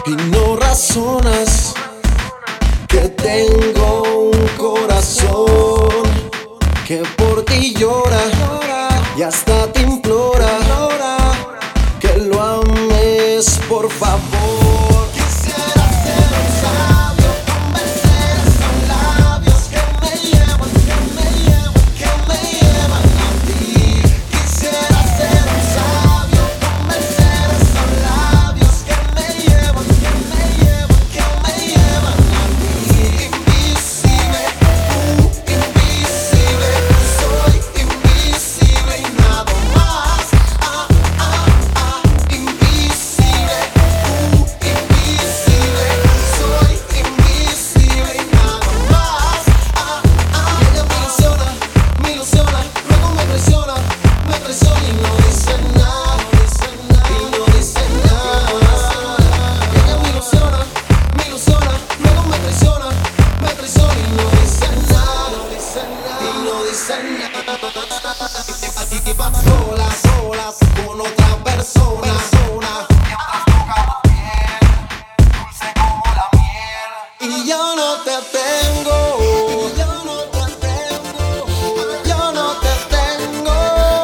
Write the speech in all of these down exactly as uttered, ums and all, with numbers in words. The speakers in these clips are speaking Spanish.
y no razonas que tengo un corazón que por ti llora y hasta te implora que lo ames, por favor. Quisiera ser un sabio, convencer esos labios que me llevan, que me llevan, que me llevan a ti. Quisiera ser un sabio, convencer esos labios que me llevan, que me llevan, que me llevan a ti. Invisible, uh, invisible, soy invisible y nada más. Ah, ah, ah, invisible, uh, invisible, soy invisible y nada más. Ah, ah, y ella me ilusiona, me ilusiona, luego me traiciona, me traiciona y no dice nada, y no dice nada. Y ella me ilusiona, me ilusiona, luego me traiciona, me traiciona y no dice nada, y no dice nada. Y va sola, sola, con otra persona, persona. Y yo no te tengo, yo no te tengo, yo no te tengo.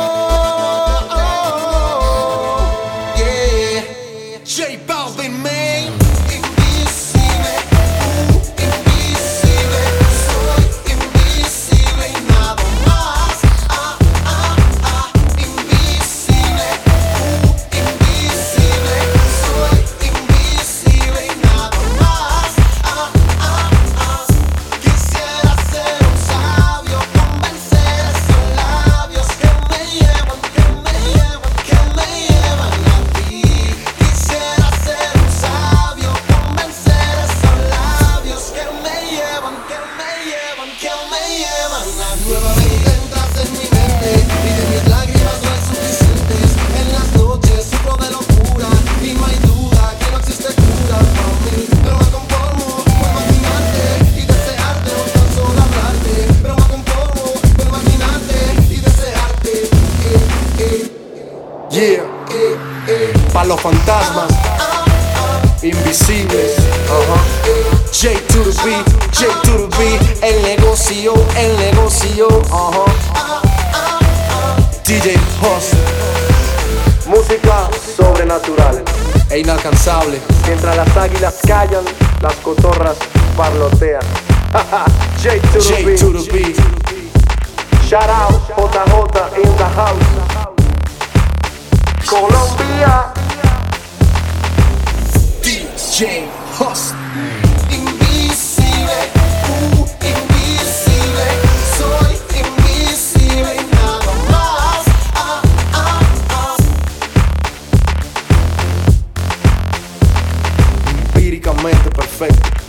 Yeah, J Balvin, man. Invisible, uh, invisible, soy invisible y nada más. Ah, ah, ah, invisible, uh, invisible, soy invisible y nada más. Ah, ah, ah, quisiera ser un sabio, convencer esos labios que me llevan, que me llevan, que me llevan a ti. Quisiera ser un sabio, convencer esos labios que me llevan, que me llevan, que me llevan a ti. Nuevamente entras en mi mente y de mis lágrimas no es suficientes. En las noches sufro de locura y no hay duda que no existe cura para mí. Pero me conformo con imaginarte y desearte o tan solo hablarte. Pero me conformo con imaginarte y desearte. Eh, eh, Yeah, eh, eh. pa' los fantasmas invisibles. Uh-huh. J to the B, J to the B, el negocio, el negocio. Uh-huh. D J Hus, música sobrenatural e inalcanzable. Mientras las águilas callan, las cotorras parlotean. J to the J B, to the B. shout out J J in the house. Colombia. D J Hus. Invisible, uh, invisible, soy invisible y nada más. Ah, ah, ah. Empíricamente perfecto.